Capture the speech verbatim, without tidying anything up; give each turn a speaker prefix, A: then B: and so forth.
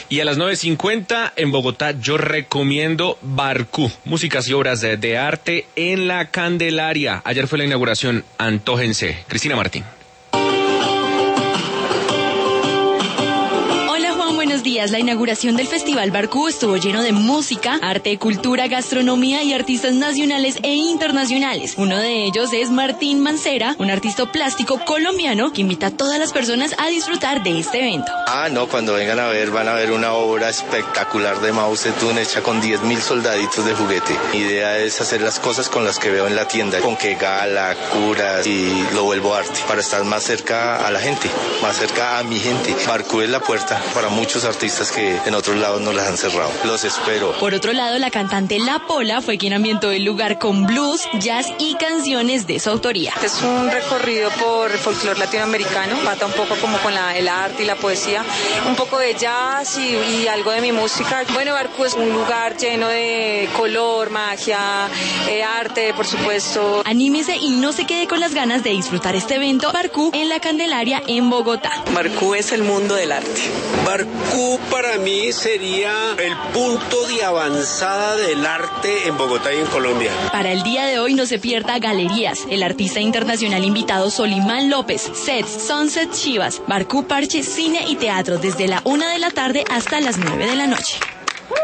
A: Y a las nueve cincuenta en Bogotá yo recomiendo Barcú, músicas y obras de, de arte en la Candelaria. Ayer fue la inauguración, antójense. Cristina Martín.
B: Buenos días. La inauguración del Festival Barcú estuvo lleno de música, arte, cultura, gastronomía y artistas nacionales e internacionales. Uno de ellos es Martín Mancera, un artista plástico colombiano que invita a todas las personas a disfrutar de este evento.
C: Ah, no, cuando vengan a ver, van a ver una obra espectacular de Mao Zedong hecha con diez mil soldaditos de juguete. Mi idea es hacer las cosas con las que veo en la tienda, con que gala, curas, y lo vuelvo arte, para estar más cerca a la gente, más cerca a mi gente. Barcú es la puerta para muchos artistas que en otros lados no las han cerrado. Los espero.
B: Por otro lado, la cantante La Pola fue quien ambientó el lugar con blues, jazz y canciones de su autoría.
D: Es un recorrido por el folclore latinoamericano, pata un poco como con la, el arte y la poesía, un poco de jazz y, y algo de mi música. Bueno, Barcú es un lugar lleno de color, magia, eh, arte, por supuesto.
B: Anímese y no se quede con las ganas de disfrutar este evento Barcú en la Candelaria en Bogotá.
D: Barcú es el mundo del arte.
E: Barcú para mí sería el punto de avanzada del arte en Bogotá y en Colombia.
B: Para el día de hoy no se pierda Galerías, el artista internacional invitado Solimán López, Sets, Sunset Chivas, Barcú Parche, cine y teatro desde la una de la tarde hasta las nueve de la noche.